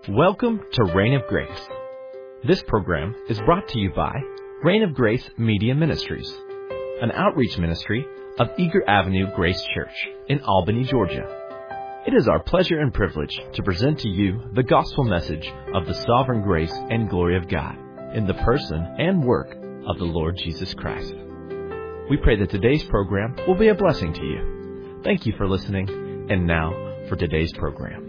Welcome to Reign of Grace. This program is brought to you by Reign of Grace Media Ministries, an outreach ministry of Eager Avenue Grace Church in Albany, Georgia. It is our pleasure and privilege to present to you the gospel message of the sovereign grace and glory of God in the person and work of the Lord Jesus Christ. We pray that today's program will be a blessing to you. Thank you for listening, and now for today's program.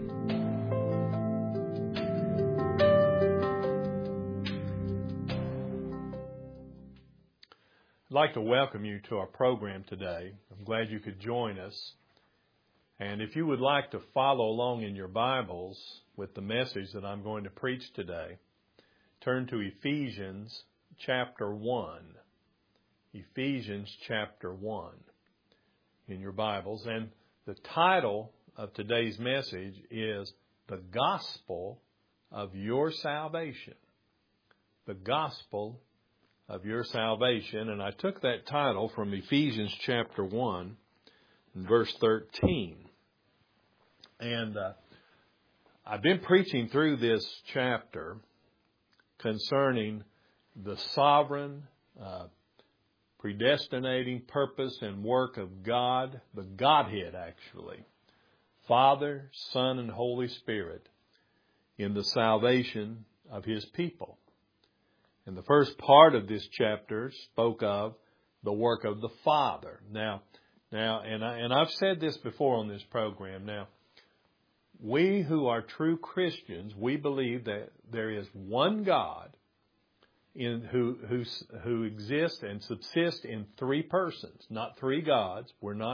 I'd like to welcome you to our program today. I'm glad you could join us. And if you would like to follow along in your Bibles with the message that I'm going to preach today, turn to Ephesians chapter 1. Ephesians chapter 1 in your Bibles. And the title of today's message is The Gospel of Your Salvation. The Gospel of Your Salvation. And I took that title from Ephesians chapter 1 and verse 13. And I've been preaching through this chapter concerning the sovereign, predestinating purpose and work of God, the Godhead actually, Father, Son, and Holy Spirit in the salvation of His people. And the first part of this chapter spoke of the work of the Father. Now, I've said this before on this program. Now, we who are true Christians, we believe that there is one God who exists and subsists in three persons, not three gods.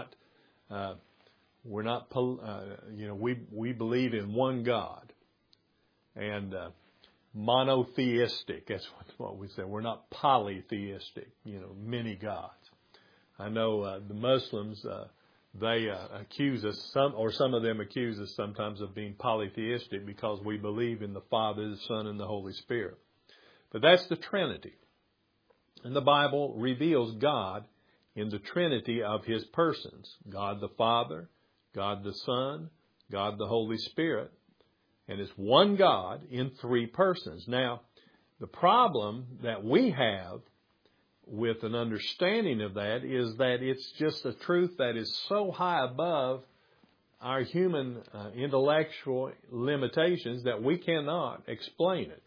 We believe in one God, and monotheistic. That's what we say. We're not polytheistic. Many gods. I know the Muslims. They accuse us, some of them accuse us sometimes of being polytheistic because we believe in the Father, the Son, and the Holy Spirit. But that's the Trinity. And the Bible reveals God in the Trinity of His persons. God the Father, God the Son, God the Holy Spirit. And it's one God in three persons. Now, the problem that we have with an understanding of that is that it's just a truth that is so high above our human intellectual limitations that we cannot explain it.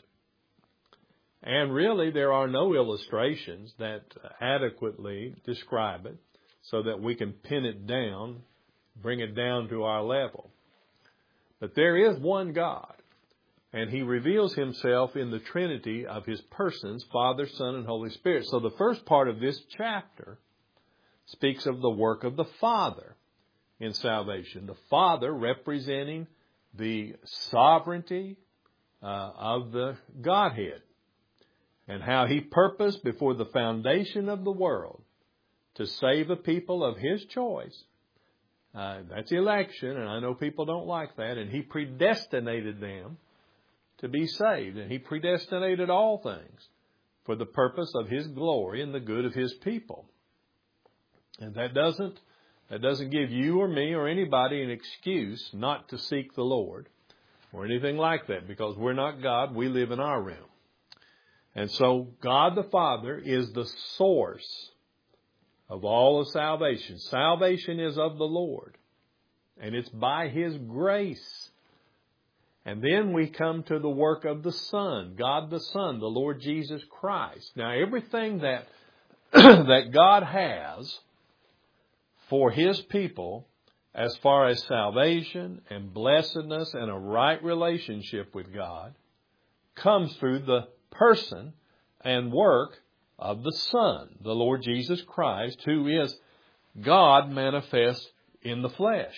And really, there are no illustrations that adequately describe it so that we can pin it down, bring it down to our level. But there is one God, and He reveals Himself in the Trinity of His persons, Father, Son, and Holy Spirit. So the first part of this chapter speaks of the work of the Father in salvation. The Father representing the sovereignty of the Godhead, and how He purposed before the foundation of the world to save a people of His choice. That's election, and I know people don't like that. And He predestinated them to be saved. And He predestinated all things for the purpose of His glory and the good of His people. And that doesn't give you or me or anybody an excuse not to seek the Lord or anything like that, because we're not God. We live in our realm. And so God the Father is the source of all of salvation. Salvation is of the Lord, and it's by His grace. And then we come to the work of the Son, God the Son, the Lord Jesus Christ. Now, everything that that God has for His people as far as salvation and blessedness and a right relationship with God comes through the person and work of the Son, the Lord Jesus Christ, who is God manifest in the flesh.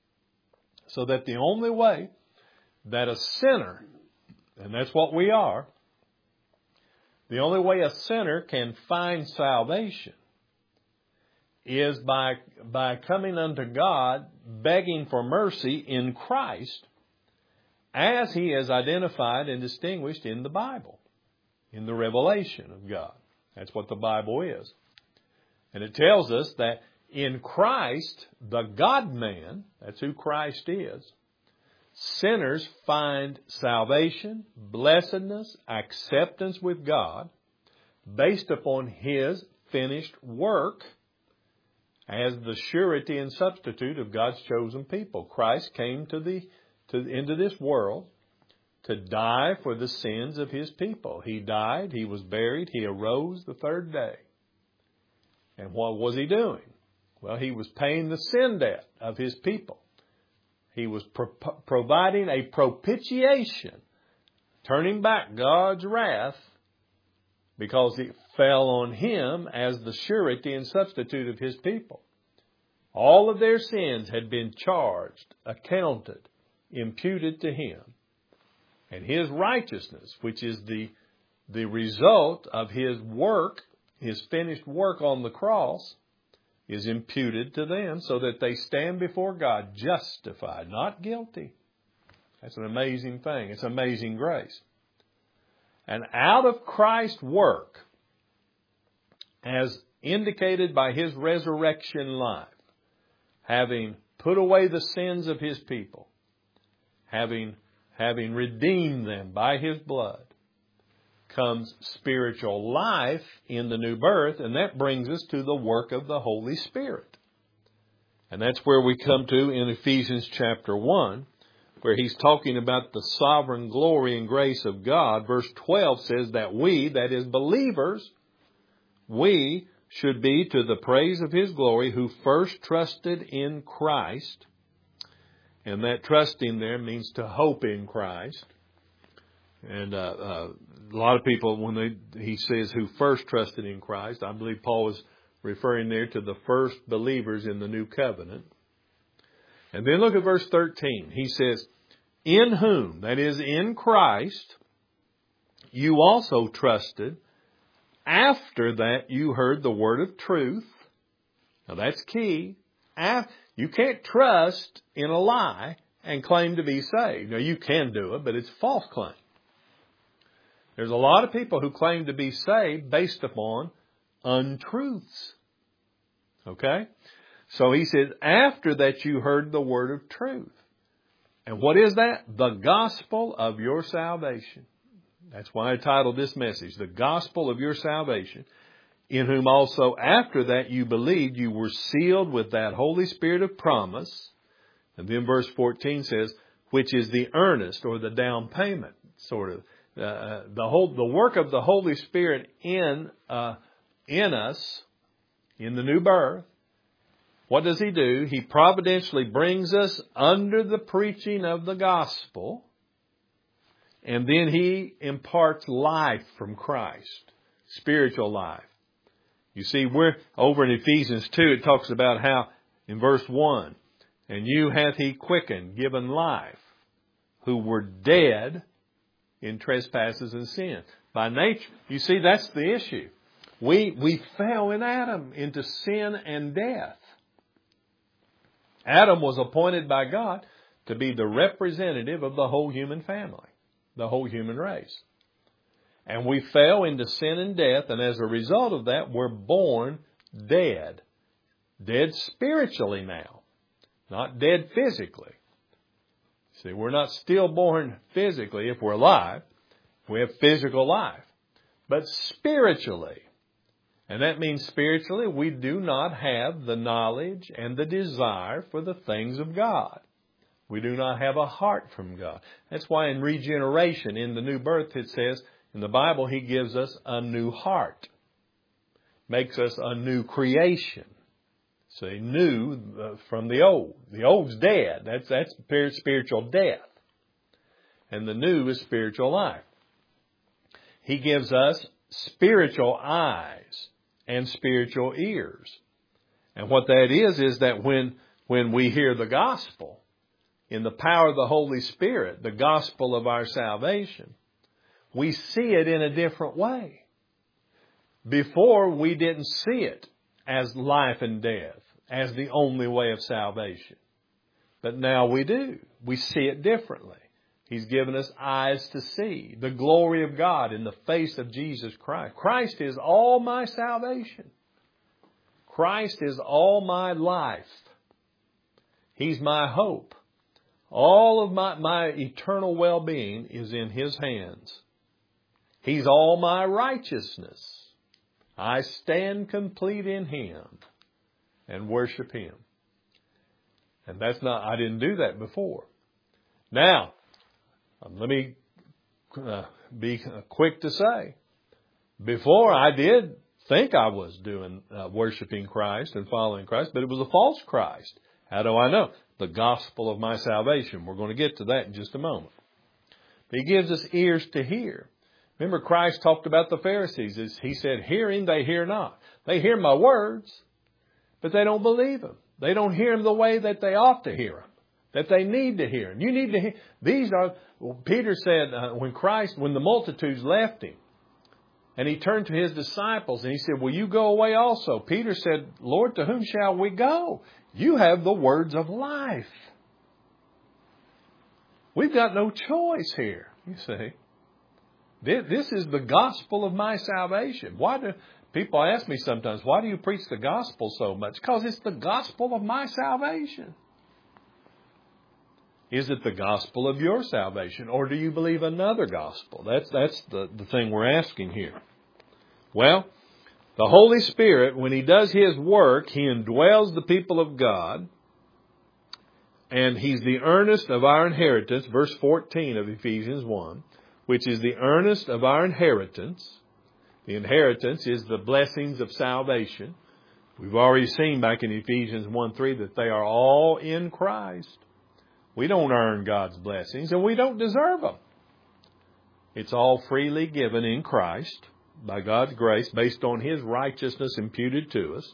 So that the only way that a sinner, and that's what we are, the only way a sinner can find salvation is by coming unto God, begging for mercy in Christ, as He is identified and distinguished in the Bible, in the revelation of God. That's what the Bible is. And it tells us that in Christ, the God-man, that's who Christ is, sinners find salvation, blessedness, acceptance with God based upon His finished work as the surety and substitute of God's chosen people. Christ came into this world to die for the sins of His people. He died, He was buried, He arose the third day. And what was He doing? Well, He was paying the sin debt of His people. He was providing a propitiation, turning back God's wrath because it fell on Him as the surety and substitute of His people. All of their sins had been charged, accounted, imputed to Him. And His righteousness, which is the result of His work, His finished work on the cross, is imputed to them so that they stand before God justified, not guilty. That's an amazing thing. It's amazing grace. And out of Christ's work, as indicated by His resurrection life, having put away the sins of His people, having redeemed them by His blood, comes spiritual life in the new birth, and that brings us to the work of the Holy Spirit. And that's where we come to in Ephesians chapter 1, where he's talking about the sovereign glory and grace of God. Verse 12 says that we, that is believers, we should be to the praise of His glory who first trusted in Christ. And that trusting there means to hope in Christ. And a lot of people, when he says who first trusted in Christ, I believe Paul is referring there to the first believers in the new covenant. And then look at verse 13. He says, in whom, that is in Christ, you also trusted after that you heard the word of truth. Now that's key. You can't trust in a lie and claim to be saved. Now you can do it, but it's a false claim. There's a lot of people who claim to be saved based upon untruths. Okay? So he said, after that you heard the word of truth. And what is that? The gospel of your salvation. That's why I titled this message, The Gospel of Your Salvation, in whom also after that you believed, you were sealed with that Holy Spirit of promise. And then verse 14 says, which is the earnest or the down payment, sort of. The work of the Holy Spirit in us, in the new birth. What does He do? He providentially brings us under the preaching of the gospel, and then He imparts life from Christ, spiritual life. You see, we're over in Ephesians 2, it talks about how, in verse 1, and you hath He quickened, given life, who were dead in trespasses and sin. By nature, you see, that's the issue. We fell in Adam into sin and death. Adam was appointed by God to be the representative of the whole human family, the whole human race. And we fell into sin and death, and as a result of that, we're born dead. Dead spiritually now, not dead physically. See, we're not still born physically if we're alive. We have physical life. But spiritually, and that means spiritually, we do not have the knowledge and the desire for the things of God. We do not have a heart from God. That's why in regeneration, in the new birth, it says, in the Bible, He gives us a new heart. Makes us a new creation. See, new from the old. The old's dead. That's spiritual death. And the new is spiritual life. He gives us spiritual eyes and spiritual ears. And what that is that when we hear the gospel, in the power of the Holy Spirit, the gospel of our salvation, we see it in a different way. Before, we didn't see it as life and death, as the only way of salvation. But now we do. We see it differently. He's given us eyes to see the glory of God in the face of Jesus Christ. Christ is all my salvation. Christ is all my life. He's my hope. All of my eternal well-being is in His hands. He's all my righteousness. I stand complete in Him and worship Him. And I didn't do that before. Now, let me be quick to say, before I did think I was doing worshiping Christ and following Christ, but it was a false Christ. How do I know? The gospel of my salvation. We're going to get to that in just a moment. He gives us ears to hear. Remember, Christ talked about the Pharisees. He said, hearing they hear not. They hear my words, but they don't believe them. They don't hear them the way that they ought to hear them, that they need to hear them. You need to hear. Peter said, when the multitudes left Him, and He turned to His disciples and He said, will you go away also? Peter said, Lord, to whom shall we go? You have the words of life. We've got no choice here, you see. This is the gospel of my salvation. People ask me sometimes, why do you preach the gospel so much? Because it's the gospel of my salvation. Is it the gospel of your salvation, or do you believe another gospel? That's the thing we're asking here. Well, the Holy Spirit, when He does His work, He indwells the people of God, and He's the earnest of our inheritance, verse 14 of Ephesians 1, which is the earnest of our inheritance. The inheritance is the blessings of salvation. We've already seen back in Ephesians 1:3 that they are all in Christ. We don't earn God's blessings, and we don't deserve them. It's all freely given in Christ by God's grace based on His righteousness imputed to us.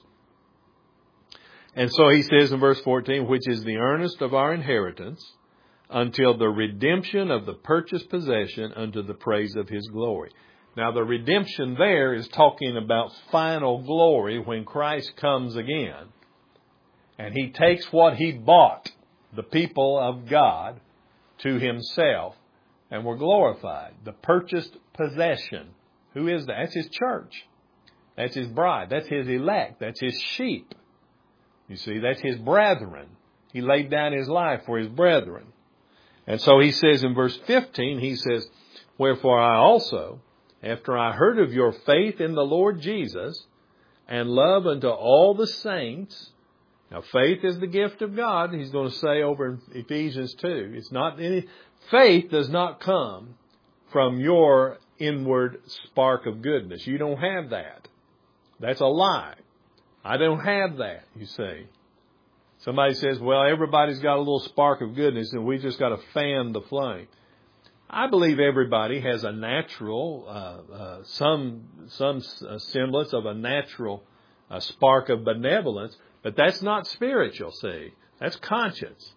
And so He says in verse 14, which is the earnest of our inheritance until the redemption of the purchased possession unto the praise of His glory. Now the redemption there is talking about final glory when Christ comes again. And He takes what He bought, the people of God, to Himself, and we're glorified. The purchased possession. Who is that? That's His church. That's His bride. That's His elect. That's His sheep. You see, that's His brethren. He laid down His life for His brethren. And so He says in verse 15, He says, wherefore I also, after I heard of your faith in the Lord Jesus and love unto all the saints. Now, faith is the gift of God. He's going to say over in Ephesians 2. Faith does not come from your inward spark of goodness. You don't have that. That's a lie. I don't have that, you see. Somebody says, well, everybody's got a little spark of goodness and we just got to fan the flame. I believe everybody has a natural, some semblance of a natural spark of benevolence, but that's not spiritual, see. That's conscience.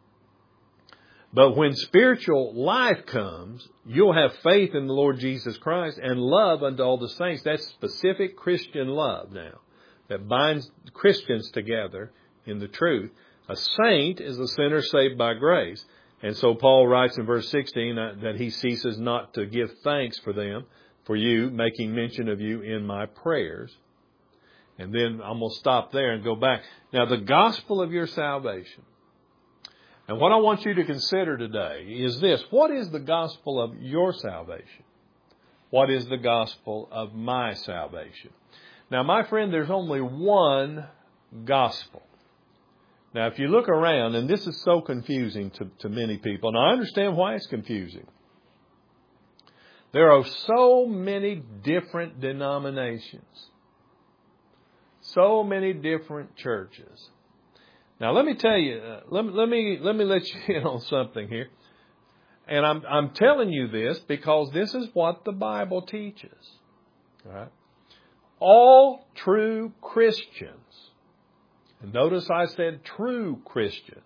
But when spiritual life comes, you'll have faith in the Lord Jesus Christ and love unto all the saints. That's specific Christian love now that binds Christians together in the truth. A saint is a sinner saved by grace. And so Paul writes in verse 16 that he ceases not to give thanks for them, for you, making mention of you in my prayers. And then I'm going to stop there and go back. Now, the gospel of your salvation. And what I want you to consider today is this. What is the gospel of your salvation? What is the gospel of my salvation? Now, my friend, there's only one gospel. Now, if you look around, and this is so confusing to many people, and I understand why it's confusing. There are so many different denominations, so many different churches. Now, let me tell you, let me let you in on something here. And I'm telling you this because this is what the Bible teaches. All right? All true Christians, and notice I said true Christians.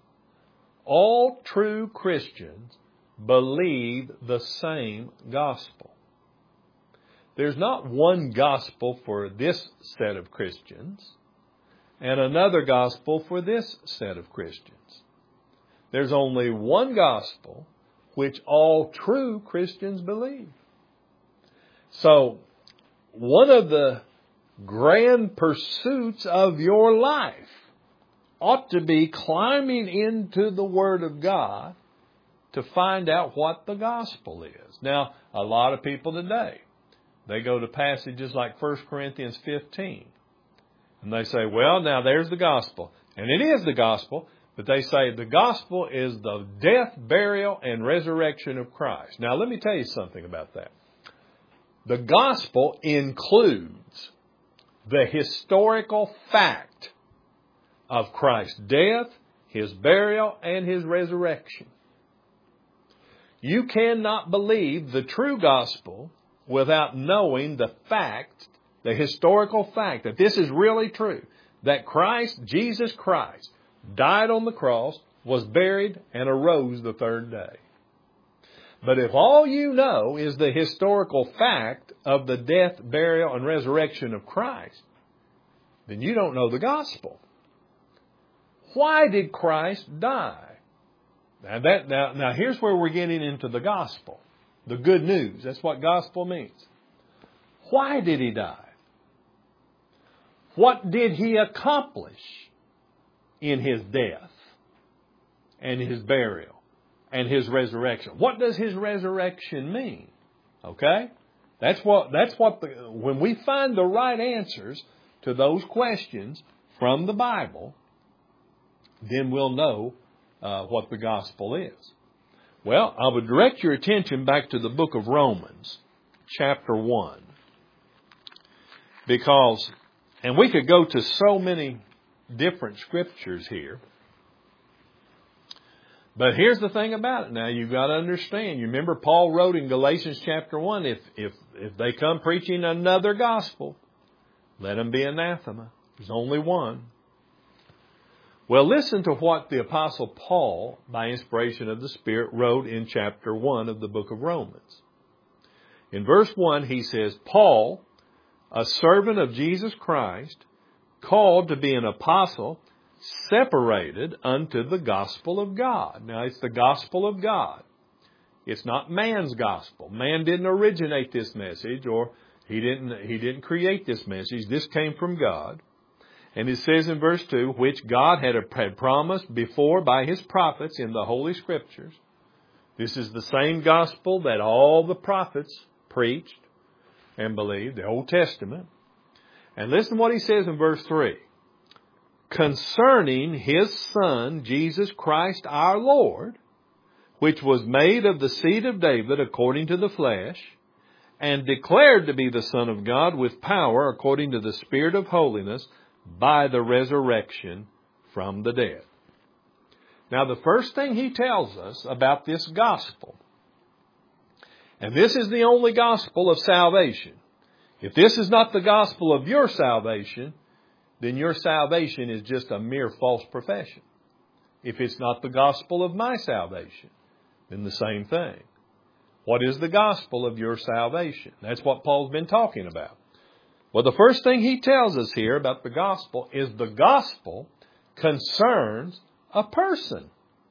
All true Christians believe the same gospel. There's not one gospel for this set of Christians and another gospel for this set of Christians. There's only one gospel which all true Christians believe. So, one of the grand pursuits of your life, ought to be climbing into the Word of God to find out what the gospel is. Now, a lot of people today, they go to passages like 1 Corinthians 15. And they say, well, now there's the gospel. And it is the gospel, but they say the gospel is the death, burial, and resurrection of Christ. Now, let me tell you something about that. The gospel includes the historical fact of Christ's death, His burial, and His resurrection. You cannot believe the true gospel without knowing the fact, the historical fact that this is really true, that Christ, Jesus Christ, died on the cross, was buried, and arose the third day. But if all you know is the historical fact of the death, burial, and resurrection of Christ, then you don't know the gospel. Why did Christ die? Now here's where we're getting into the gospel. The good news. That's what gospel means. Why did He die? What did He accomplish in His death and His burial and His resurrection? What does His resurrection mean? Okay? When we find the right answers to those questions from the Bible, then we'll know what the gospel is. Well, I would direct your attention back to the book of Romans, chapter 1. And we could go to so many different scriptures here. But here's the thing about it. Now, you've got to understand. You remember Paul wrote in Galatians chapter 1, if they come preaching another gospel, let them be anathema. There's only one. Well, listen to what the Apostle Paul, by inspiration of the Spirit, wrote in chapter 1 of the book of Romans. In verse 1, he says, Paul, a servant of Jesus Christ, called to be an apostle, separated unto the gospel of God. Now, it's the gospel of God. It's not man's gospel. Man didn't originate this message, or he didn't create this message. This came from God. And it says in verse 2, which God had promised before by His prophets in the Holy Scriptures. This is the same gospel that all the prophets preached and believed, the Old Testament. And listen to what he says in verse 3. Concerning His Son, Jesus Christ our Lord, which was made of the seed of David according to the flesh, and declared to be the Son of God with power according to the Spirit of holiness, by the resurrection from the dead. Now, the first thing he tells us about this gospel, and this is the only gospel of salvation. If this is not the gospel of your salvation, then your salvation is just a mere false profession. If it's not the gospel of my salvation, then the same thing. What is the gospel of your salvation? That's what Paul's been talking about. Well, the first thing he tells us here about the gospel is the gospel concerns a person.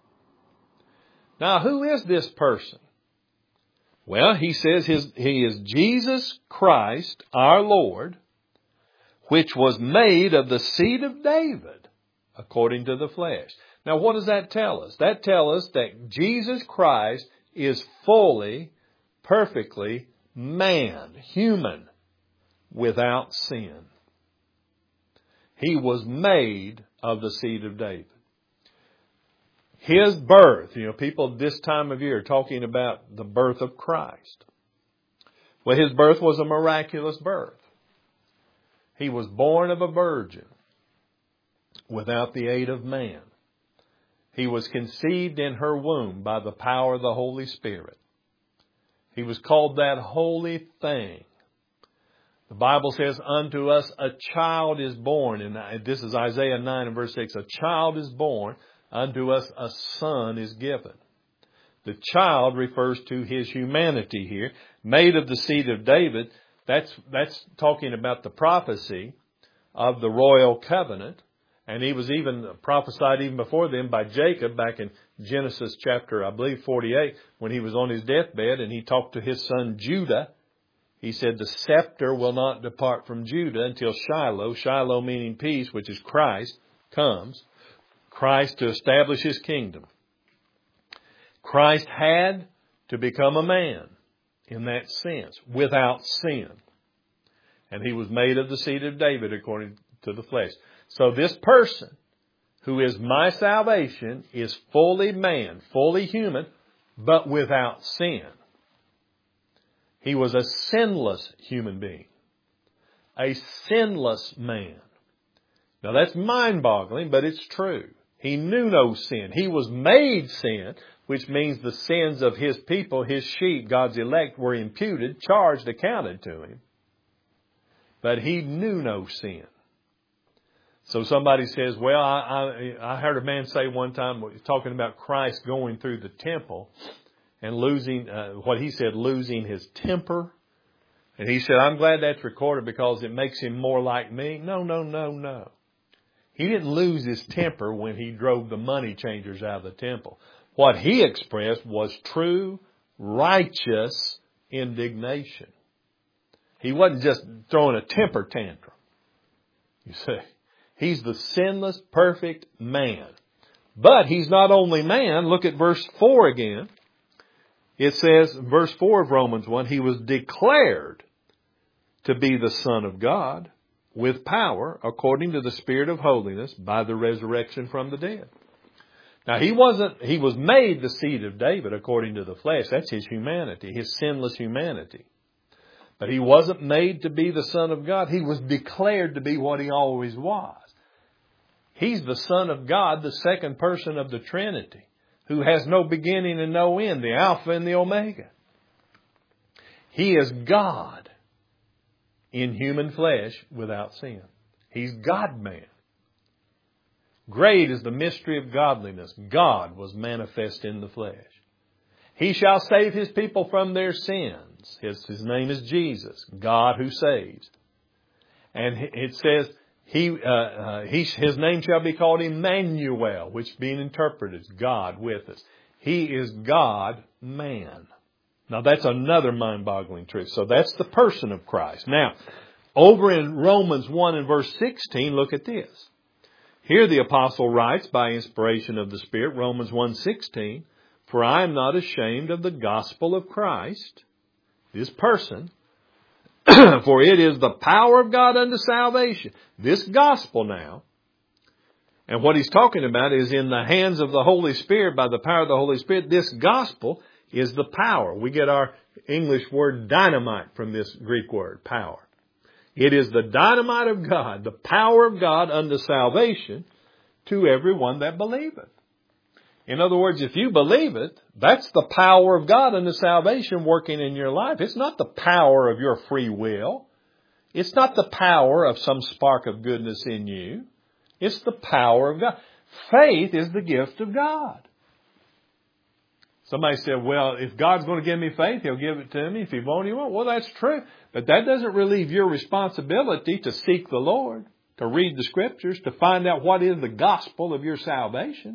Now, who is this person? Well, he says He is Jesus Christ, our Lord, which was made of the seed of David, according to the flesh. Now, what does that tell us? That tells us that Jesus Christ is fully, perfectly man, human, without sin. He was made of the seed of David. His birth, people this time of year are talking about the birth of Christ. Well, His birth was a miraculous birth. He was born of a virgin without the aid of man. He was conceived in her womb by the power of the Holy Spirit. He was called that holy thing. The Bible says, unto us a child is born. And this is Isaiah 9 and verse 6. A child is born. Unto us a son is given. The child refers to His humanity here. Made of the seed of David. That's talking about the prophecy of the royal covenant. And he was even prophesied even before then by Jacob back in Genesis chapter, I believe, 48, when he was on his deathbed and he talked to his son Judah. He said, the scepter will not depart from Judah until Shiloh meaning peace, which is Christ, comes. Christ to establish His kingdom. Christ had to become a man in that sense, without sin. And He was made of the seed of David according to the flesh. So this person who is my salvation is fully man, fully human, but without sin. He was a sinless human being. A sinless man. Now that's mind-boggling, but it's true. He knew no sin. He was made sin, which means the sins of His people, His sheep, God's elect, were imputed, charged, accounted to Him. But He knew no sin. So somebody says, well, I heard a man say one time, talking about Christ going through the temple and losing, what he said, losing his temper. And he said, I'm glad that's recorded because it makes Him more like me. No. He didn't lose his temper when he drove the money changers out of the temple. What he expressed was true, righteous indignation. He wasn't just throwing a temper tantrum. You see, He's the sinless, perfect man. But He's not only man. Look at verse 4 again. It says, verse 4 of Romans 1, He was declared to be the Son of God with power according to the Spirit of holiness by the resurrection from the dead. Now He was made the seed of David according to the flesh. That's His humanity, His sinless humanity. But He wasn't made to be the Son of God. He was declared to be what He always was. He's the Son of God, the second person of the Trinity, who has no beginning and no end, the Alpha and the Omega. He is God in human flesh without sin. He's God-man. Great is the mystery of godliness. God was manifest in the flesh. He shall save His people from their sins. His name is Jesus, God who saves. And it says, His name shall be called Emmanuel, which being interpreted is God with us. He is God-man. Now that's another mind-boggling truth. So that's the person of Christ. Now, over in Romans 1 and verse 16, look at this. Here the apostle writes by inspiration of the Spirit, Romans 1:16, for I am not ashamed of the gospel of Christ, this person, for it is the power of God unto salvation. This gospel now, and what he's talking about is in the hands of the Holy Spirit, by the power of the Holy Spirit. This gospel is the power. We get our English word dynamite from this Greek word, power. It is the dynamite of God, the power of God unto salvation to everyone that believeth. In other words, if you believe it, that's the power of God unto salvation working in your life. It's not the power of your free will. It's not the power of some spark of goodness in you. It's the power of God. Faith is the gift of God. Somebody said, well, if God's going to give me faith, He'll give it to me. If He won't, He won't. Well, that's true. But that doesn't relieve your responsibility to seek the Lord, to read the Scriptures, to find out what is the gospel of your salvation.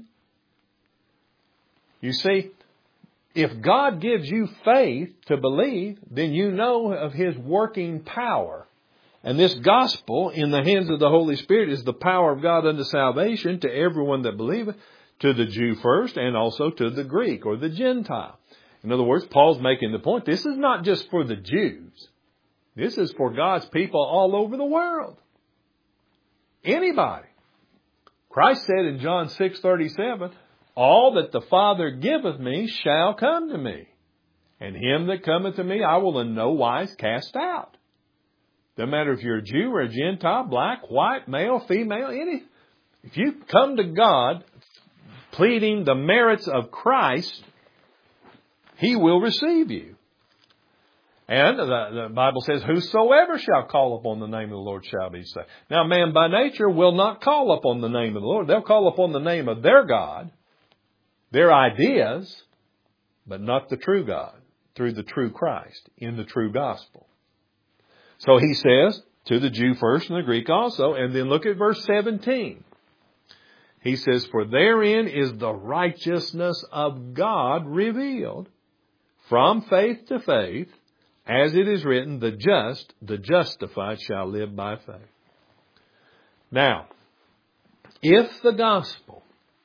You see, if God gives you faith to believe, then you know of His working power. And this gospel in the hands of the Holy Spirit is the power of God unto salvation to everyone that believeth, to the Jew first and also to the Greek or the Gentile. In other words, Paul's making the point, this is not just for the Jews. This is for God's people all over the world. Anybody. Christ said in John 6:37, all that the Father giveth me shall come to me, and him that cometh to me I will in no wise cast out. Doesn't matter if you're a Jew or a Gentile, black, white, male, female, any. If you come to God pleading the merits of Christ, He will receive you. And the Bible says, whosoever shall call upon the name of the Lord shall be saved. Now, man by nature will not call upon the name of the Lord. They'll call upon the name of their God, their ideas, but not the true God, through the true Christ, in the true gospel. So he says, to the Jew first and the Greek also, and then look at verse 17. He says, for therein is the righteousness of God revealed from faith to faith, as it is written, the just, the justified shall live by faith. Now, if the gospel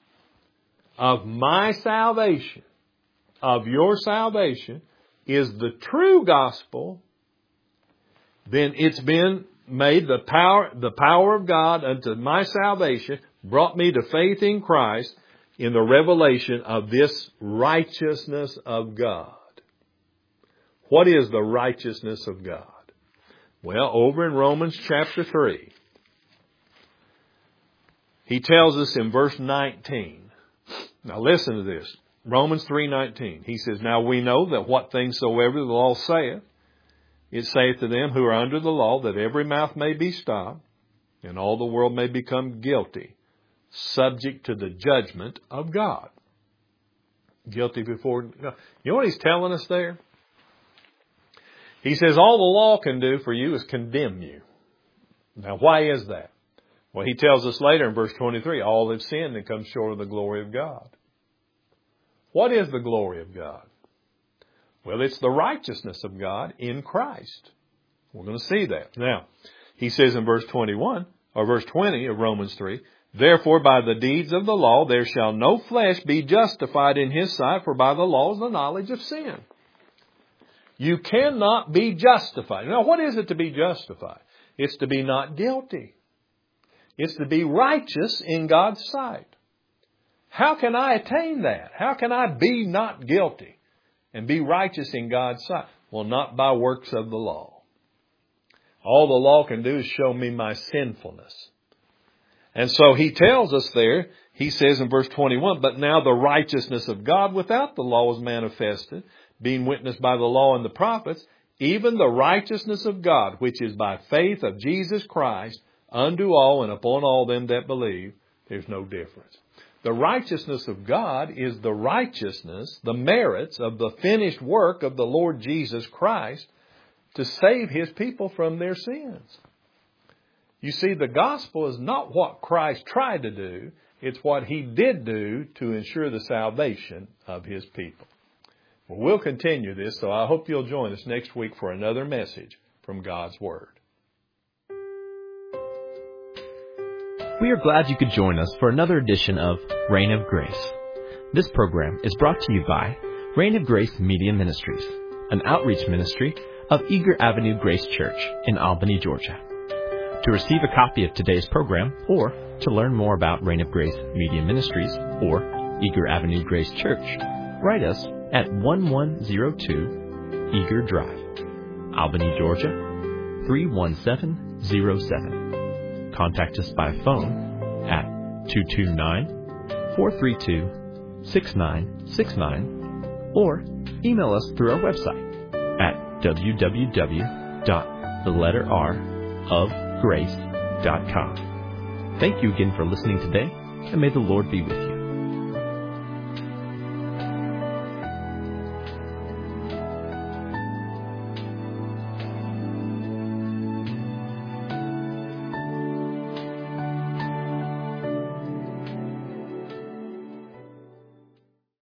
of my salvation, of your salvation, is the true gospel, then it's been made the power of God unto my salvation, brought me to faith in Christ in the revelation of this righteousness of God. What is the righteousness of God? Well, over in Romans chapter 3, he tells us in verse 19. Now listen to this. Romans 3:19. He says, now we know that what things soever the law saith, it saith to them who are under the law, that every mouth may be stopped, and all the world may become guilty, subject to the judgment of God. Guilty before God. You know what he's telling us there? He says all the law can do for you is condemn you. Now why is that? Well, he tells us later in verse 23, all have sinned and come short of the glory of God. What is the glory of God? Well, it's the righteousness of God in Christ. We're going to see that. Now, he says in verse 21, or verse 20 of Romans 3, therefore by the deeds of the law there shall no flesh be justified in his sight, for by the law is the knowledge of sin. You cannot be justified. Now, what is it to be justified? It's to be not guilty. It's to be righteous in God's sight. How can I attain that? How can I be not guilty and be righteous in God's sight? Well, not by works of the law. All the law can do is show me my sinfulness. And so he tells us there, he says in verse 21, but now the righteousness of God without the law is manifested, being witnessed by the law and the prophets, even the righteousness of God, which is by faith of Jesus Christ, unto all and upon all them that believe. There's no difference. The righteousness of God is the righteousness, the merits of the finished work of the Lord Jesus Christ to save His people from their sins. You see, the gospel is not what Christ tried to do. It's what He did do to ensure the salvation of His people. Well, we'll continue this, so I hope you'll join us next week for another message from God's Word. We are glad you could join us for another edition of Reign of Grace. This program is brought to you by Reign of Grace Media Ministries, an outreach ministry of Eager Avenue Grace Church in Albany, Georgia. To receive a copy of today's program or to learn more about Reign of Grace Media Ministries or Eager Avenue Grace Church, write us at 1102 Eager Drive, Albany, Georgia 31707. Contact us by phone at 229-432-6969 or email us through our website at www.theletterrofgrace.com. Thank you again for listening today, and may the Lord be with you.